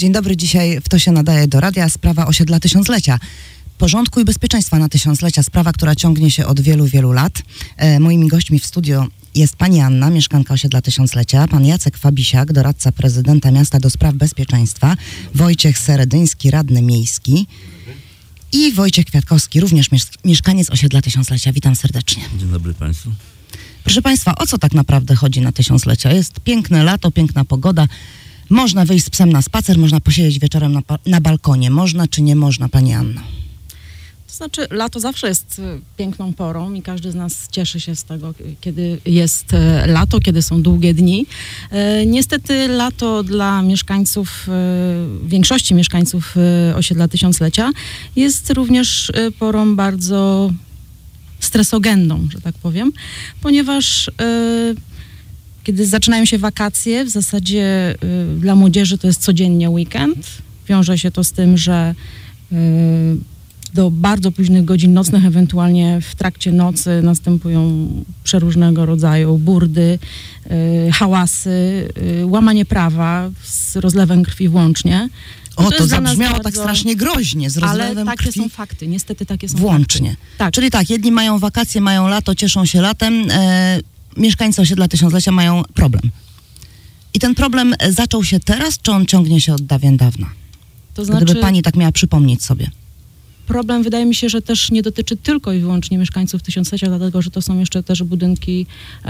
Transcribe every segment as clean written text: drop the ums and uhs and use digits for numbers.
Dzień dobry, dzisiaj w To się nadaje do radia. Sprawa osiedla Tysiąclecia. Porządku i bezpieczeństwa na Tysiąclecia. Sprawa, która ciągnie się od wielu, wielu lat. Moimi gośćmi w studio jest pani Anna, mieszkanka osiedla Tysiąclecia, pan Jacek Fabisiak, doradca prezydenta miasta do spraw bezpieczeństwa, Wojciech Seredyński, radny miejski i Wojciech Kwiatkowski, również mieszkaniec osiedla Tysiąclecia. Witam serdecznie. Dzień dobry państwu. Proszę państwa, o co tak naprawdę chodzi na Tysiąclecia? Jest piękne lato, piękna pogoda. Można wyjść z psem na spacer, można posiedzieć wieczorem na balkonie. Można czy nie można, pani Anno? To znaczy, lato zawsze jest piękną porą i każdy z nas cieszy się z tego, kiedy jest lato, kiedy są długie dni. Niestety lato dla mieszkańców, większości mieszkańców osiedla Tysiąclecia jest również porą bardzo stresogenną, że tak powiem, ponieważ kiedy zaczynają się wakacje, w zasadzie dla młodzieży to jest codziennie weekend. Wiąże się to z tym, że do bardzo późnych godzin nocnych, ewentualnie w trakcie nocy następują przeróżnego rodzaju burdy, hałasy, łamanie prawa z rozlewem krwi włącznie. O, to zabrzmiało tak strasznie groźnie, z rozlewem ale takie krwi. są fakty, niestety takie są Włącznie. fakty. Tak. Czyli tak, jedni mają wakacje, mają lato, cieszą się latem, mieszkańcy osiedla Tysiąclecia mają problem. I ten problem zaczął się teraz, czy on ciągnie się od dawien dawna? To znaczy, gdyby pani tak miała przypomnieć sobie. Problem wydaje mi się, że też nie dotyczy tylko i wyłącznie mieszkańców Tysiąclecia, dlatego że to są jeszcze też budynki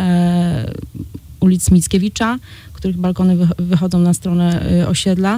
ulic Mickiewicza, których balkony wychodzą na stronę osiedla.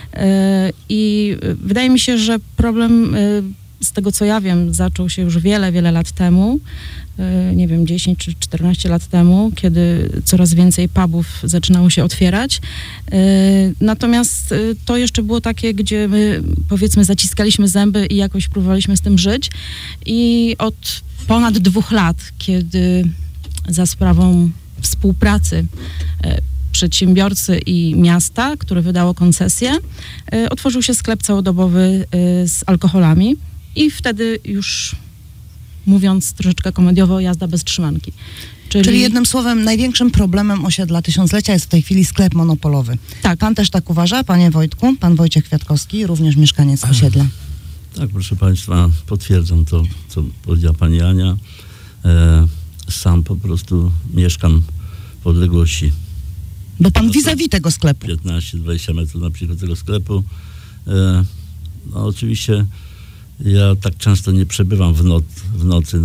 I wydaje mi się, że problem, z tego co ja wiem, zaczął się już wiele, wiele lat temu. Nie wiem, 10 czy 14 lat temu, kiedy coraz więcej pubów zaczynało się otwierać. Natomiast to jeszcze było takie, gdzie my, powiedzmy, zaciskaliśmy zęby i jakoś próbowaliśmy z tym żyć. I od ponad 2 lat, kiedy za sprawą współpracy przedsiębiorcy i miasta, które wydało koncesję, otworzył się sklep całodobowy z alkoholami i wtedy już, mówiąc troszeczkę komediowo, jazda bez trzymanki. Czyli jednym słowem, największym problemem osiedla Tysiąclecia jest w tej chwili sklep monopolowy. Tak. Pan też tak uważa, panie Wojtku? Pan Wojciech Kwiatkowski, również mieszkaniec osiedla. Tak, proszę państwa, potwierdzam to, co powiedziała pani Ania. Sam po prostu mieszkam w odległości. Bo pan vis-a-vis tego sklepu. 15-20 metrów na przykład tego sklepu. No oczywiście ja tak często nie przebywam w nocy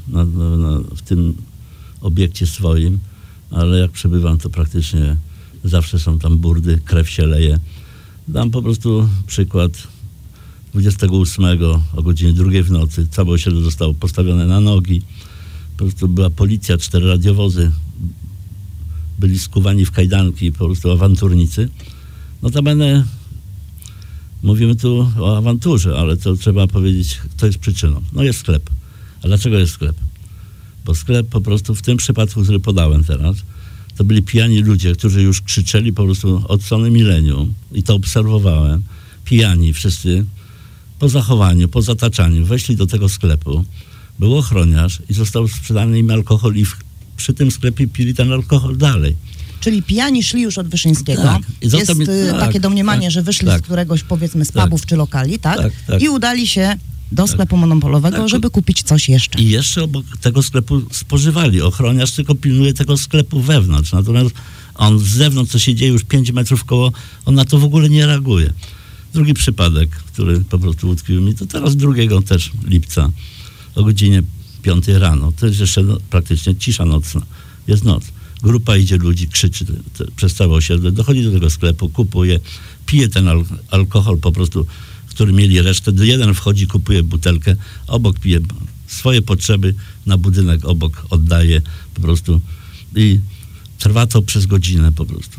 w tym obiekcie swoim, ale jak przebywam, to praktycznie zawsze są tam burdy, krew się leje. Dam po prostu przykład. 28 o godzinie 2 w nocy całe osiedle zostało postawione na nogi. Po prostu była policja, 4 radiowozy. Byli skuwani w kajdanki, po prostu awanturnicy. Notabene mówimy tu o awanturze, ale to trzeba powiedzieć, kto jest przyczyną. No jest sklep. A dlaczego jest sklep? Bo sklep po prostu w tym przypadku, który podałem teraz, to byli pijani ludzie, którzy już krzyczeli po prostu od strony milenium i to obserwowałem. Pijani wszyscy po zachowaniu, po zataczaniu weszli do tego sklepu. Był ochroniarz i został sprzedany im alkohol i przy tym sklepie pili ten alkohol dalej. Czyli pijani szli już od Wyszyńskiego. Tak. Jest takie domniemanie, że wyszli z któregoś, powiedzmy, z pubów czy lokali, tak? I udali się do sklepu monopolowego, żeby kupić coś jeszcze. I jeszcze obok tego sklepu spożywali. Ochroniarz tylko pilnuje tego sklepu wewnątrz. Natomiast on z zewnątrz, co się dzieje już 5 metrów koło, on na to w ogóle nie reaguje. Drugi przypadek, który po prostu utkwił mi, to teraz 2 też lipca o godzinie 5 rano. To jest jeszcze praktycznie cisza nocna. Jest noc. Grupa idzie ludzi, krzyczy przez całe osiedle, dochodzi do tego sklepu, kupuje, pije ten alkohol po prostu, który mieli resztę. Jeden wchodzi, kupuje butelkę, obok pije swoje potrzeby, na budynek obok oddaje po prostu i trwa to przez godzinę po prostu.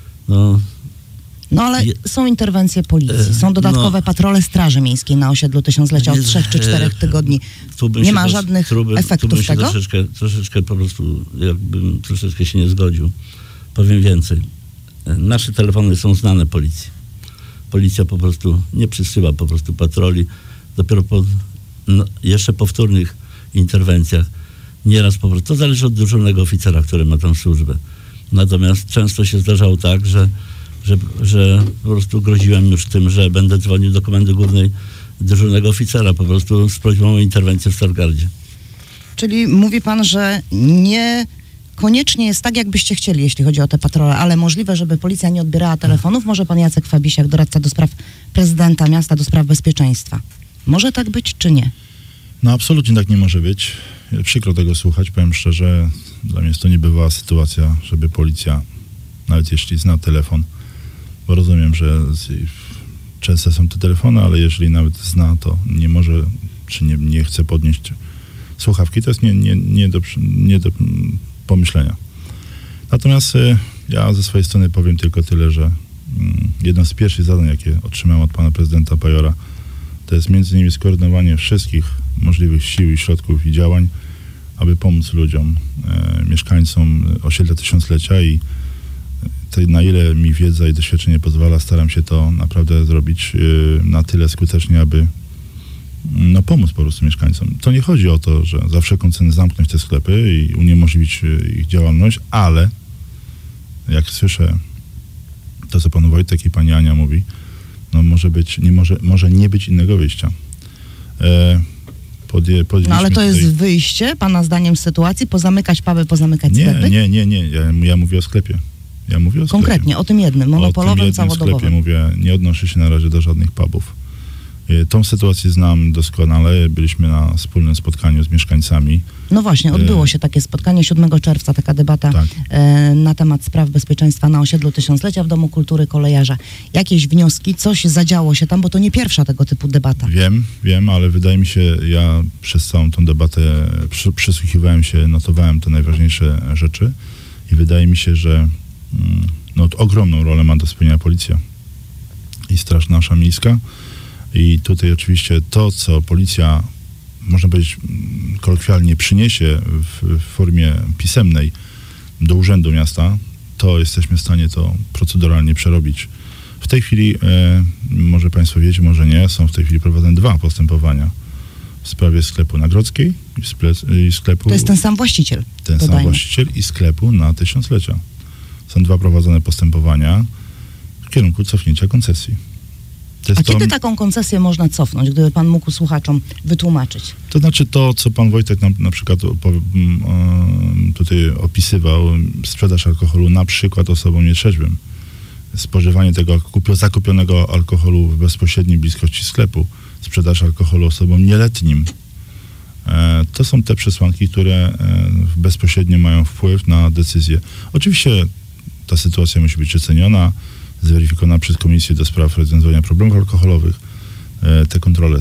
No ale są interwencje policji, są dodatkowe patrole Straży Miejskiej na osiedlu Tysiąclecia od 3 czy 4 tygodni. Nie ma żadnych efektów tego? Troszeczkę po prostu, jakbym troszeczkę się nie zgodził. Powiem więcej. Nasze telefony są znane policji. Policja po prostu nie przysyła po prostu patroli. Dopiero po jeszcze powtórnych interwencjach nieraz po prostu, to zależy od dyżurnego oficera, który ma tam służbę. Natomiast często się zdarzało tak, że że po prostu groziłem już tym, że będę dzwonił do Komendy Głównej dyżurnego oficera po prostu z prośbą o interwencję w Stargardzie. Czyli mówi pan, że niekoniecznie jest tak, jakbyście chcieli, jeśli chodzi o te patrole, ale możliwe, żeby policja nie odbierała telefonów. Może pan Jacek Fabisiak, doradca do spraw prezydenta miasta, do spraw bezpieczeństwa. Może tak być, czy nie? No absolutnie tak nie może być. Przykro tego słuchać, powiem szczerze. Dla mnie jest to niebywała sytuacja, żeby policja, nawet jeśli zna telefon, bo rozumiem, że często są te telefony, ale jeżeli nawet zna, to nie może, czy nie chce podnieść słuchawki, to jest nie do pomyślenia. Natomiast ja ze swojej strony powiem tylko tyle, że jedno z pierwszych zadań, jakie otrzymałem od pana prezydenta Bajora, to jest między innymi skoordynowanie wszystkich możliwych sił i środków i działań, aby pomóc ludziom, mieszkańcom osiedla Tysiąclecia i na ile mi wiedza i doświadczenie pozwala, staram się to naprawdę zrobić na tyle skutecznie, aby pomóc po prostu mieszkańcom. To nie chodzi o to, że za wszelką cenę zamknąć te sklepy i uniemożliwić ich działalność, ale jak słyszę to, co pan Wojtek i pani Ania mówi, no może nie być innego wyjścia. No ale to jest wyjście, pana zdaniem, z sytuacji? Pozamykać puby, pozamykać sklepy? Nie. Ja mówię o sklepie. Konkretnie, o tym jednym, monopolowym, całodobowym. Sklepie mówię, nie odnoszę się na razie do żadnych pubów. Tą sytuację znam doskonale. Byliśmy na wspólnym spotkaniu z mieszkańcami. No właśnie, odbyło się takie spotkanie 7 czerwca, taka debata tak. Na temat spraw bezpieczeństwa na osiedlu Tysiąclecia w Domu Kultury Kolejarza. Jakieś wnioski, coś zadziało się tam, bo to nie pierwsza tego typu debata. Wiem, ale wydaje mi się, ja przez całą tą debatę przysłuchiwałem się, notowałem te najważniejsze rzeczy i wydaje mi się, że ogromną rolę ma do spełnienia policja i Straż nasza miejska. I tutaj oczywiście to, co policja, można powiedzieć kolokwialnie, przyniesie w formie pisemnej do Urzędu Miasta, to jesteśmy w stanie to proceduralnie przerobić. W tej chwili, może państwo wiecie, może nie, są w tej chwili prowadzone 2 postępowania w sprawie sklepu na Grodzkiej i sklepu... To jest ten sam właściciel. Sam właściciel i sklepu na Tysiąclecia. Są 2 prowadzone postępowania w kierunku cofnięcia koncesji. A kiedy taką koncesję można cofnąć, gdyby pan mógł słuchaczom wytłumaczyć? To znaczy to, co pan Wojtek na przykład tutaj opisywał, sprzedaż alkoholu na przykład osobom nietrzeźwym, spożywanie tego zakupionego alkoholu w bezpośredniej bliskości sklepu, sprzedaż alkoholu osobom nieletnim. To są te przesłanki, które bezpośrednio mają wpływ na decyzję. Oczywiście ta sytuacja musi być oceniona, zweryfikowana przez Komisję do Spraw Rozwiązywania Problemów Alkoholowych. Te kontrole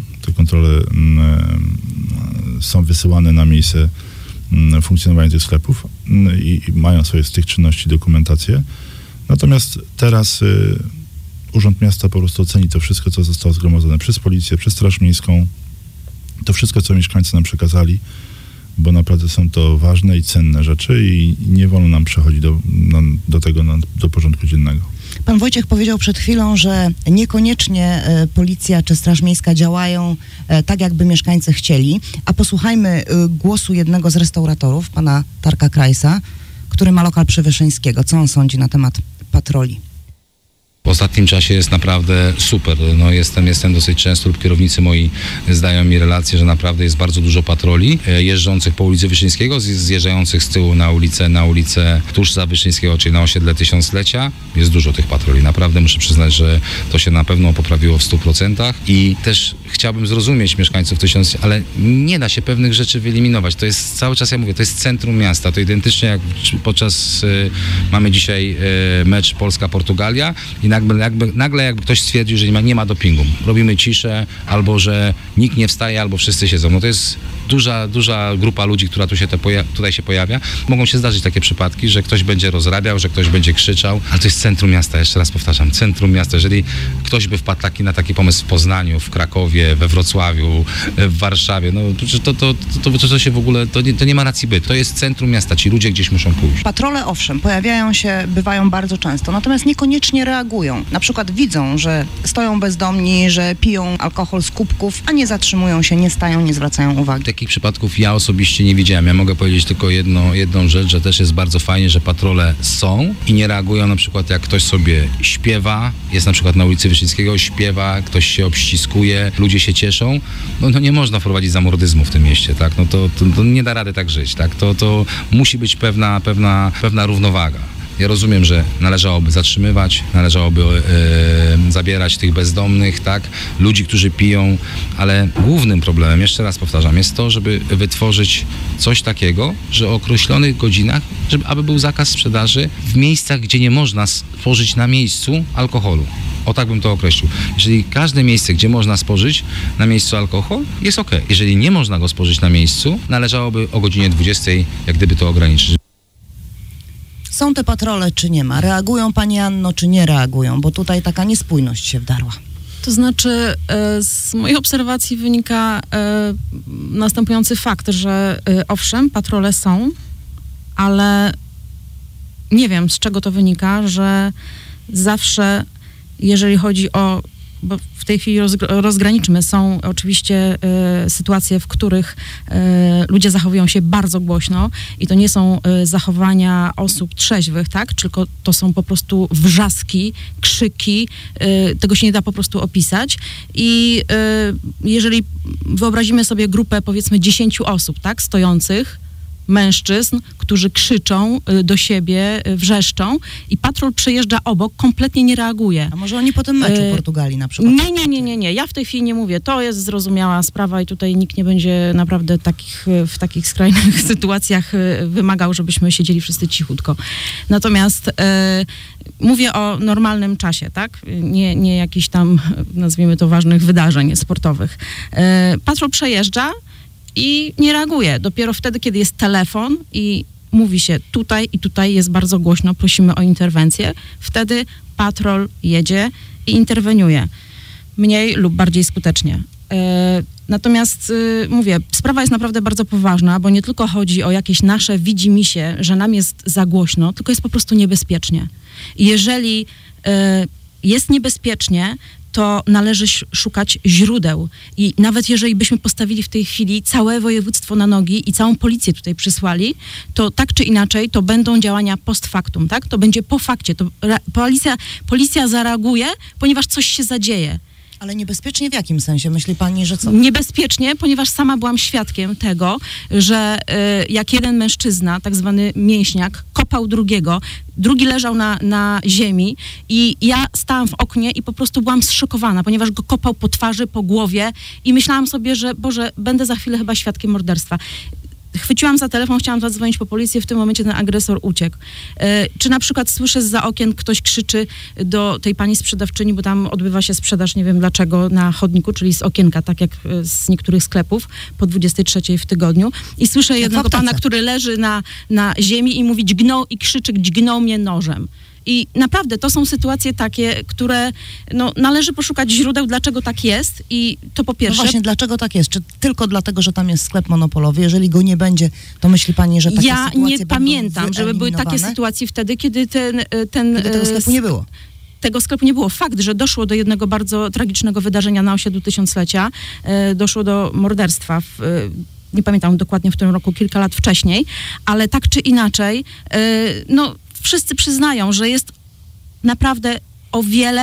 są wysyłane na miejsce funkcjonowania tych sklepów i mają swoje z tych czynności dokumentację. Natomiast teraz Urząd Miasta po prostu oceni to wszystko, co zostało zgromadzone przez Policję, przez Straż Miejską, to wszystko, co mieszkańcy nam przekazali, bo naprawdę są to ważne i cenne rzeczy i nie wolno nam przechodzić do porządku dziennego. Pan Wojciech powiedział przed chwilą, że niekoniecznie policja czy Straż Miejska działają tak, jakby mieszkańcy chcieli, a posłuchajmy głosu jednego z restauratorów, pana Tarka Krajsa, który ma lokal przy Wyszyńskiego. Co on sądzi na temat patroli? W ostatnim czasie jest naprawdę super. No jestem dosyć często, lub kierownicy moi zdają mi relację, że naprawdę jest bardzo dużo patroli jeżdżących po ulicy Wyszyńskiego, zjeżdżających z tyłu na ulicę tuż za Wyszyńskiego, czyli na osiedle Tysiąclecia. Jest dużo tych patroli. Naprawdę muszę przyznać, że to się na pewno poprawiło w 100% i też chciałbym zrozumieć mieszkańców Tysiąclecia, ale nie da się pewnych rzeczy wyeliminować. To jest cały czas, ja mówię, to jest centrum miasta. To identycznie jak mamy dzisiaj mecz Polska-Portugalia i nagle jakby ktoś stwierdził, że nie ma dopingu. Robimy ciszę, albo że nikt nie wstaje, albo wszyscy siedzą. No to jest duża grupa ludzi, która tutaj się pojawia. Mogą się zdarzyć takie przypadki, że ktoś będzie rozrabiał, że ktoś będzie krzyczał, ale to jest centrum miasta, jeszcze raz powtarzam, centrum miasta. Jeżeli ktoś by wpadł na taki pomysł w Poznaniu, w Krakowie, we Wrocławiu, w Warszawie, no to się w ogóle, to nie ma racji bytu. To jest centrum miasta, ci ludzie gdzieś muszą pójść. Patrole, owszem, bywają bardzo często, natomiast niekoniecznie reagują. Na przykład widzą, że stoją bezdomni, że piją alkohol z kubków, a nie zatrzymują się, nie stają, nie zwracają uwagi. takich przypadków ja osobiście nie widziałem. Ja mogę powiedzieć tylko jedną rzecz, że też jest bardzo fajnie, że patrole są i nie reagują na przykład jak ktoś sobie śpiewa, jest na przykład na ulicy Wyszyńskiego, śpiewa, ktoś się obściskuje, ludzie się cieszą. No nie można wprowadzić zamordyzmu w tym mieście, tak? No to nie da rady tak żyć, tak? To musi być pewna równowaga. Ja rozumiem, że należałoby zatrzymywać, należałoby zabierać tych bezdomnych, tak, ludzi, którzy piją, ale głównym problemem, jeszcze raz powtarzam, jest to, żeby wytworzyć coś takiego, że o określonych godzinach, aby był zakaz sprzedaży w miejscach, gdzie nie można spożyć na miejscu alkoholu. O tak bym to określił. Jeżeli każde miejsce, gdzie można spożyć na miejscu alkohol, jest okej. Jeżeli nie można go spożyć na miejscu, należałoby o godzinie 20 jak gdyby to ograniczyć. Są te patrole, czy nie ma? Reagują, pani Anno, czy nie reagują? Bo tutaj taka niespójność się wdarła. To znaczy, z mojej obserwacji wynika następujący fakt, że owszem, patrole są, ale nie wiem, z czego to wynika, że zawsze, jeżeli chodzi o, bo w tej chwili rozgraniczmy, są oczywiście sytuacje, w których ludzie zachowują się bardzo głośno i to nie są zachowania osób trzeźwych, tak? Tylko to są po prostu wrzaski, krzyki, tego się nie da po prostu opisać i jeżeli wyobrazimy sobie grupę powiedzmy 10 osób, tak? Stojących, mężczyzn, którzy krzyczą do siebie, wrzeszczą i patrol przejeżdża obok, kompletnie nie reaguje. A może oni po tym meczu Portugalii na przykład? Nie. Ja w tej chwili nie mówię. To jest zrozumiała sprawa i tutaj nikt nie będzie naprawdę w takich skrajnych sytuacjach wymagał, żebyśmy siedzieli wszyscy cichutko. Natomiast mówię o normalnym czasie, tak? Nie jakichś tam, nazwijmy to, ważnych wydarzeń sportowych. Patrol przejeżdża i nie reaguje. Dopiero wtedy, kiedy jest telefon i mówi się tutaj jest bardzo głośno, prosimy o interwencję, wtedy patrol jedzie i interweniuje. Mniej lub bardziej skutecznie. Natomiast mówię, sprawa jest naprawdę bardzo poważna, bo nie tylko chodzi o jakieś nasze widzimisię, że nam jest za głośno, tylko jest po prostu niebezpiecznie. I jeżeli jest niebezpiecznie, to należy szukać źródeł. I nawet jeżeli byśmy postawili w tej chwili całe województwo na nogi i całą policję tutaj przysłali, to tak czy inaczej to będą działania post factum, tak? To będzie po fakcie. To policja zareaguje, ponieważ coś się zadzieje. Ale niebezpiecznie w jakim sensie? Myśli pani, że co? Niebezpiecznie, ponieważ sama byłam świadkiem tego, że jak jeden mężczyzna, tak zwany mięśniak, kopał drugiego, drugi leżał na ziemi i ja stałam w oknie i po prostu byłam zszokowana, ponieważ go kopał po twarzy, po głowie i myślałam sobie, że Boże, będę za chwilę chyba świadkiem morderstwa. Chwyciłam za telefon, chciałam zadzwonić po policję, w tym momencie ten agresor uciekł. Czy na przykład słyszę zza okien, ktoś krzyczy do tej pani sprzedawczyni, bo tam odbywa się sprzedaż, nie wiem dlaczego, na chodniku, czyli z okienka, tak jak z niektórych sklepów, po 23 w tygodniu. I słyszę jednego pana, który leży na ziemi i mówi i krzyczy, dźgnął mnie nożem. I naprawdę to są sytuacje takie, które należy poszukać źródeł, dlaczego tak jest i to po pierwsze. No właśnie, dlaczego tak jest? Czy tylko dlatego, że tam jest sklep monopolowy? Jeżeli go nie będzie, to myśli pani, że takie sytuacje będą nie pamiętam, żeby były takie sytuacje wtedy, kiedy kiedy tego sklepu nie było. Tego sklepu nie było. Fakt, że doszło do jednego bardzo tragicznego wydarzenia na osiedlu Tysiąclecia, doszło do morderstwa nie pamiętam dokładnie w którym roku, kilka lat wcześniej, ale tak czy inaczej, wszyscy przyznają, że jest naprawdę o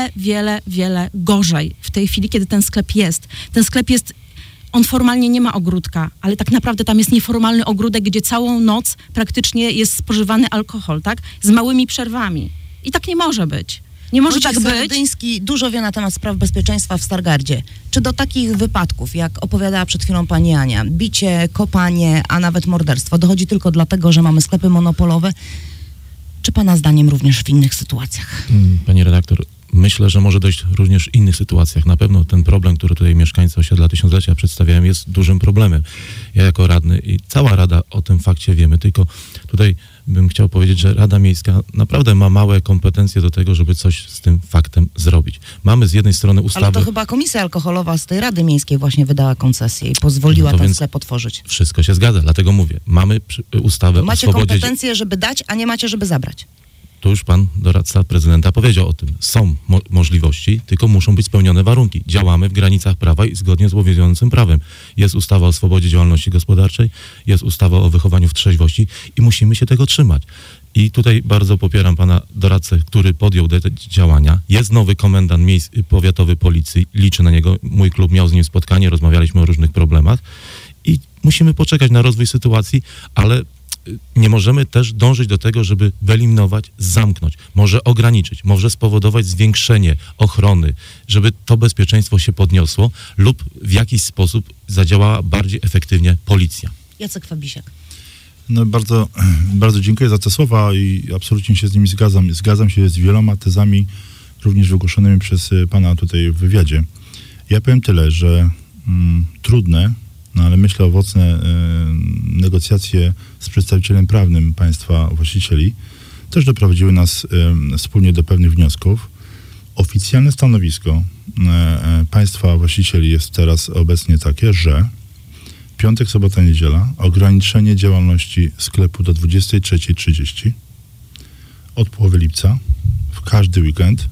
wiele gorzej w tej chwili, kiedy ten sklep jest. Ten sklep jest, on formalnie nie ma ogródka, ale tak naprawdę tam jest nieformalny ogródek, gdzie całą noc praktycznie jest spożywany alkohol, tak? Z małymi przerwami. I tak nie może być. Nie może tak być. Zarydyński dużo wie na temat spraw bezpieczeństwa w Stargardzie. Czy do takich wypadków, jak opowiadała przed chwilą pani Ania, bicie, kopanie, a nawet morderstwo, dochodzi tylko dlatego, że mamy sklepy monopolowe? Czy pana zdaniem również w innych sytuacjach? Pani redaktor, myślę, że może dojść również w innych sytuacjach. Na pewno ten problem, który tutaj mieszkańcy osiedla Tysiąclecia przedstawiają, jest dużym problemem. Ja jako radny i cała Rada o tym fakcie wiemy, tylko tutaj bym chciał powiedzieć, że Rada Miejska naprawdę ma małe kompetencje do tego, żeby coś z tym faktem zrobić. Mamy z jednej strony ustawę... Ale to chyba Komisja Alkoholowa z tej Rady Miejskiej właśnie wydała koncesję i pozwoliła ten sklep otworzyć. Wszystko się zgadza, dlatego mówię. Mamy ustawę o swobodzie... Macie kompetencje, żeby dać, a nie macie, żeby zabrać. Tu już pan doradca prezydenta powiedział o tym. Są możliwości, tylko muszą być spełnione warunki. Działamy w granicach prawa i zgodnie z obowiązującym prawem. Jest ustawa o swobodzie działalności gospodarczej, jest ustawa o wychowaniu w trzeźwości i musimy się tego trzymać. I tutaj bardzo popieram pana doradcę, który podjął te działania. Jest nowy komendant powiatowy policji, liczę na niego. Mój klub miał z nim spotkanie, rozmawialiśmy o różnych problemach i musimy poczekać na rozwój sytuacji, ale nie możemy też dążyć do tego, żeby wyeliminować, zamknąć, może ograniczyć, może spowodować zwiększenie ochrony, żeby to bezpieczeństwo się podniosło lub w jakiś sposób zadziałała bardziej efektywnie policja. Jacek Fabisiak. No bardzo, bardzo dziękuję za te słowa i absolutnie się z nimi zgadzam. Zgadzam się z wieloma tezami, również wygłoszonymi przez pana tutaj w wywiadzie. Ja powiem tyle, że trudne, no ale myślę owocne negocjacje z przedstawicielem prawnym państwa właścicieli też doprowadziły nas wspólnie do pewnych wniosków. Oficjalne stanowisko państwa właścicieli jest teraz obecnie takie, że piątek, sobota, niedziela, ograniczenie działalności sklepu do 23:30 od połowy lipca w każdy weekend,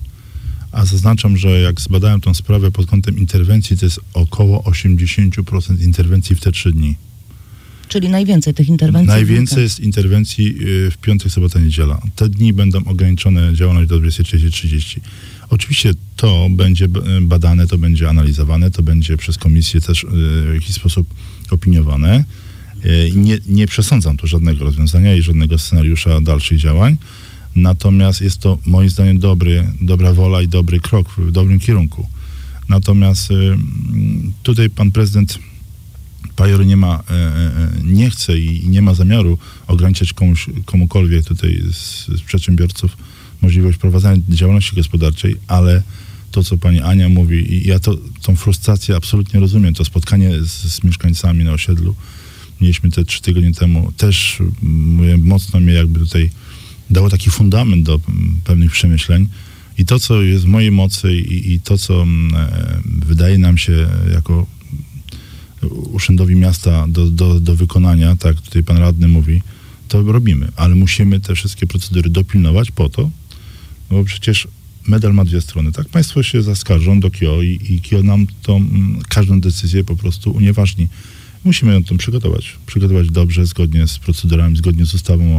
a zaznaczam, że jak zbadałem tą sprawę pod kątem interwencji, to jest około 80% interwencji w te 3 dni. Czyli najwięcej tych interwencji? Najwięcej jest interwencji w piątek, sobota, niedziela. Te dni będą ograniczone działalność do 23:30. Oczywiście to będzie badane, to będzie analizowane, to będzie przez komisję też w jakiś sposób opiniowane. Nie przesądzam tu żadnego rozwiązania i żadnego scenariusza dalszych działań. Natomiast jest to moim zdaniem dobra wola i dobry krok w dobrym kierunku. Natomiast tutaj pan prezydent Pajor nie chce i nie ma zamiaru ograniczać komukolwiek tutaj z przedsiębiorców możliwość prowadzenia działalności gospodarczej, ale to, co pani Ania mówi, i ja tą frustrację absolutnie rozumiem, to spotkanie z mieszkańcami na osiedlu mieliśmy te 3 tygodnie temu, też mówię, mocno mnie jakby tutaj dało taki fundament do pewnych przemyśleń i to, co jest w mojej mocy i to, co wydaje nam się jako urzędowi miasta do wykonania, tak tutaj pan radny mówi, to robimy, ale musimy te wszystkie procedury dopilnować po to, bo przecież medal ma 2 strony, tak? Państwo się zaskarżą do KIO i KIO nam każdą decyzję po prostu unieważni. Musimy ją tą przygotować dobrze, zgodnie z procedurami, zgodnie z ustawą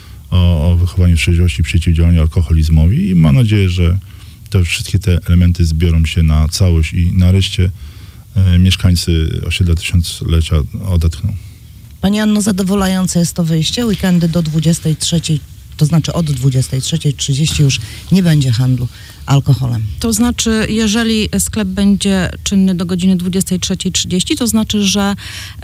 o wychowaniu w trzeźwości i przeciwdziałaniu alkoholizmowi i mam nadzieję, że te wszystkie te elementy zbiorą się na całość i nareszcie mieszkańcy osiedla Tysiąclecia odetchną. Pani Anno, zadowalające jest to wyjście. Weekendy do 23:00, to znaczy od 23:30 już nie będzie handlu alkoholem. To znaczy, jeżeli sklep będzie czynny do godziny 23:30, to znaczy, że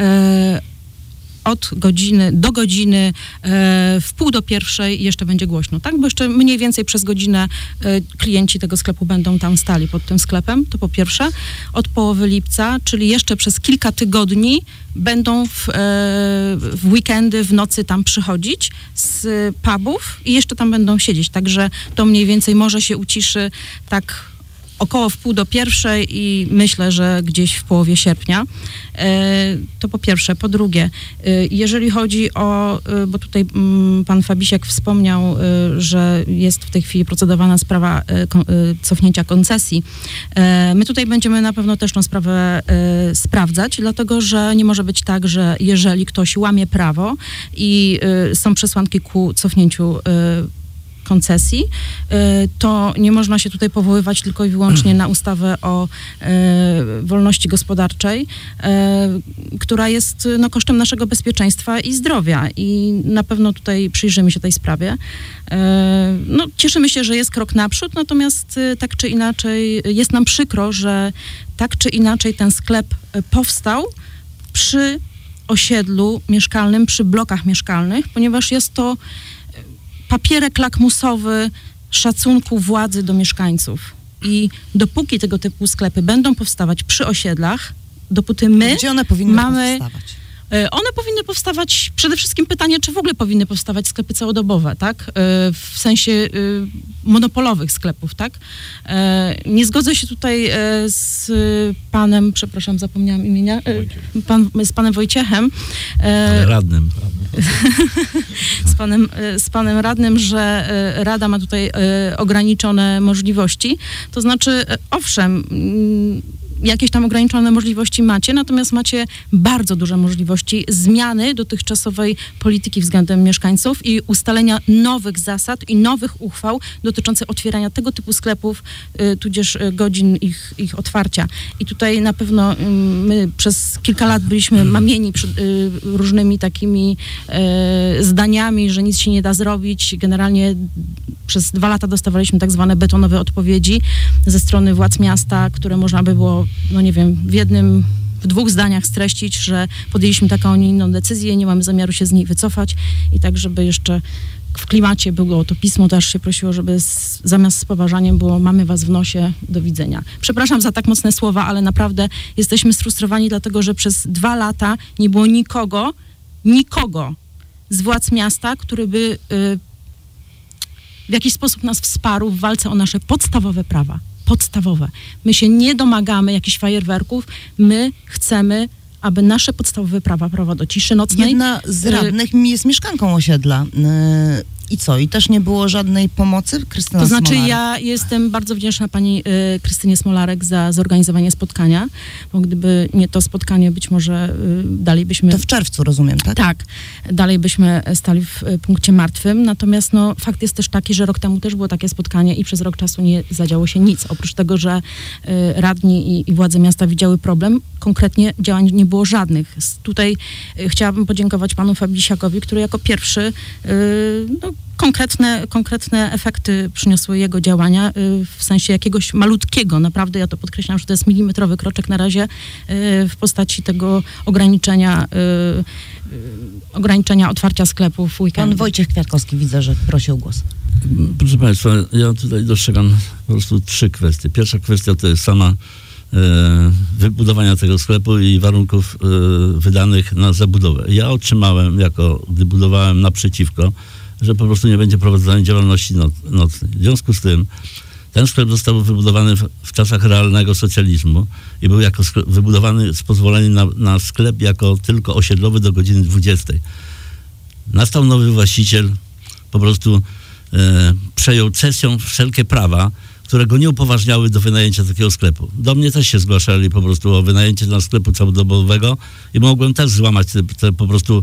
od godziny do godziny w 12:30 jeszcze będzie głośno, tak? Bo jeszcze mniej więcej przez godzinę klienci tego sklepu będą tam stali pod tym sklepem, to po pierwsze. Od połowy lipca, czyli jeszcze przez kilka tygodni będą w weekendy, w nocy tam przychodzić z pubów i jeszcze tam będą siedzieć, także to mniej więcej może się uciszy tak około w 12:30 i myślę, że gdzieś w połowie sierpnia. To po pierwsze. Po drugie, jeżeli chodzi o, bo tutaj pan Fabisiak wspomniał, że jest w tej chwili procedowana sprawa cofnięcia koncesji. My tutaj będziemy na pewno też tą sprawę sprawdzać, dlatego że nie może być tak, że jeżeli ktoś łamie prawo i są przesłanki ku cofnięciu koncesji, to nie można się tutaj powoływać tylko i wyłącznie na ustawę o wolności gospodarczej, która jest kosztem naszego bezpieczeństwa i zdrowia i na pewno tutaj przyjrzymy się tej sprawie. Cieszymy się, że jest krok naprzód, natomiast tak czy inaczej jest nam przykro, że tak czy inaczej ten sklep powstał przy osiedlu mieszkalnym, przy blokach mieszkalnych, ponieważ jest to papierek lakmusowy szacunku władzy do mieszkańców. I dopóki tego typu sklepy będą powstawać przy osiedlach, dopóty my gdzie one powinny mamy powstawać? One powinny powstawać, przede wszystkim pytanie, czy w ogóle powinny powstawać sklepy całodobowe, tak? W sensie monopolowych sklepów, tak? Nie zgodzę się tutaj z panem, przepraszam, zapomniałam imienia, z panem Wojciechem. Ale radnym. Z panem radnym, że Rada ma tutaj ograniczone możliwości. To znaczy, owszem, jakieś tam ograniczone możliwości macie, natomiast macie bardzo duże możliwości zmiany dotychczasowej polityki względem mieszkańców i ustalenia nowych zasad i nowych uchwał dotyczących otwierania tego typu sklepów, tudzież godzin ich otwarcia. I tutaj na pewno my przez kilka lat byliśmy mamieni różnymi takimi zdaniami, że nic się nie da zrobić. Generalnie przez 2 lata dostawaliśmy tak zwane betonowe odpowiedzi ze strony władz miasta, które można by było, no nie wiem, w 2 zdaniach streścić, że podjęliśmy taką, a nie inną decyzję, nie mamy zamiaru się z niej wycofać i tak, żeby jeszcze w klimacie było to pismo, też się prosiło, żeby zamiast z poważaniem było mamy was w nosie, do widzenia. Przepraszam za tak mocne słowa, ale naprawdę jesteśmy sfrustrowani, dlatego że przez 2 lata nie było nikogo z władz miasta, który by w jakiś sposób nas wsparł w walce o nasze podstawowe prawa. Podstawowe. My się nie domagamy jakichś fajerwerków, my chcemy, aby nasze podstawowe prawa do ciszy nocnej... Jedna z radnych jest mieszkanką osiedla. I co? I też nie było żadnej pomocy? Krystyna To znaczy Smolarek. ja jestem bardzo wdzięczna pani Krystynie Smolarek za zorganizowanie spotkania, bo gdyby nie to spotkanie, być może dalej byśmy... To w czerwcu, rozumiem, tak? Tak. Dalej byśmy stali w punkcie martwym, natomiast no, fakt jest też taki, że rok temu też było takie spotkanie i przez rok czasu nie zadziało się nic. Oprócz tego, że radni i władze miasta widziały problem, konkretnie działań nie było żadnych. Tutaj chciałabym podziękować panu Fabrisiakowi, który jako pierwszy konkretne efekty przyniosły jego działania w sensie jakiegoś malutkiego, naprawdę ja to podkreślam, że to jest milimetrowy kroczek na razie w postaci tego ograniczenia otwarcia sklepów w weekend. Pan Wojciech Kwiatkowski, widzę, że prosi o głos. Proszę Państwa, ja tutaj dostrzegam po prostu 3 kwestie. Pierwsza kwestia to jest sama wybudowania tego sklepu i warunków wydanych na zabudowę. Ja otrzymałem, gdy budowałem naprzeciwko, że po prostu nie będzie prowadzonej działalności nocnej. W związku z tym ten sklep został wybudowany w czasach realnego socjalizmu i był wybudowany z pozwoleniem na sklep jako tylko osiedlowy do godziny 20. Nastał nowy właściciel, po prostu przejął cesją wszelkie prawa, które go nie upoważniały do wynajęcia takiego sklepu. Do mnie też się zgłaszali po prostu o wynajęcie dla sklepu całodobowego i mogłem też złamać te po prostu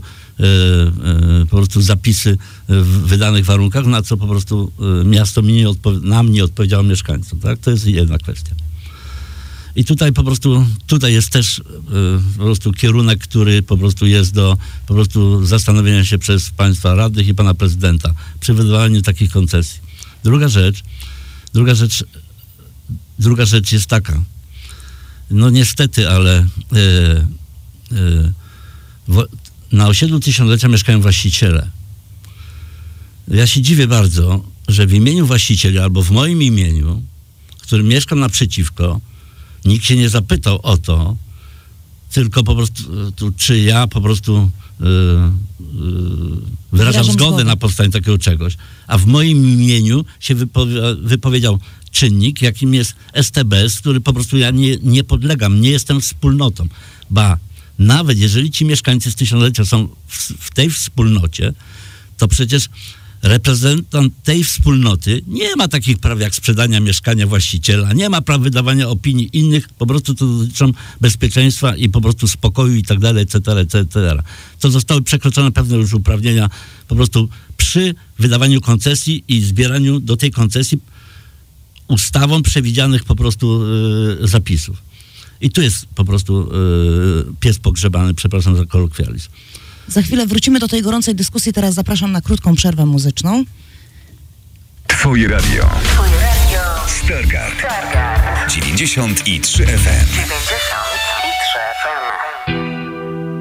zapisy w wydanych warunkach, na co po prostu miasto nam nie odpowiedziało mieszkańcom. Tak? To jest jedna kwestia. I tutaj tutaj jest też po prostu kierunek, który po prostu jest do po prostu zastanowienia się przez państwa radnych i pana prezydenta przy wydawaniu takich koncesji. Druga rzecz jest taka. No niestety, ale na osiedlu Tysiąclecia mieszkają właściciele. Ja się dziwię bardzo, że w imieniu właścicieli albo w moim imieniu, którym mieszkam naprzeciwko, nikt się nie zapytał o to, tylko po prostu, czy ja po prostu wyrażam zgodę na powstanie takiego czegoś. A w moim imieniu się wypowiedział czynnik, jakim jest STBS, który po prostu ja nie podlegam, nie jestem wspólnotą. Ba, nawet jeżeli ci mieszkańcy z Tysiąclecia są w tej wspólnocie, to przecież reprezentant tej wspólnoty nie ma takich praw jak sprzedania mieszkania właściciela, nie ma praw wydawania opinii innych, po prostu to dotyczą bezpieczeństwa i po prostu spokoju i tak dalej, etc. To zostały przekroczone pewne już uprawnienia po prostu przy wydawaniu koncesji i zbieraniu do tej koncesji ustawą przewidzianych po prostu zapisów. I tu jest po prostu pies pogrzebany, przepraszam za kolokwializm. Za chwilę wrócimy do tej gorącej dyskusji. Teraz zapraszam na krótką przerwę muzyczną. Twoje radio. Stargard 93 FM.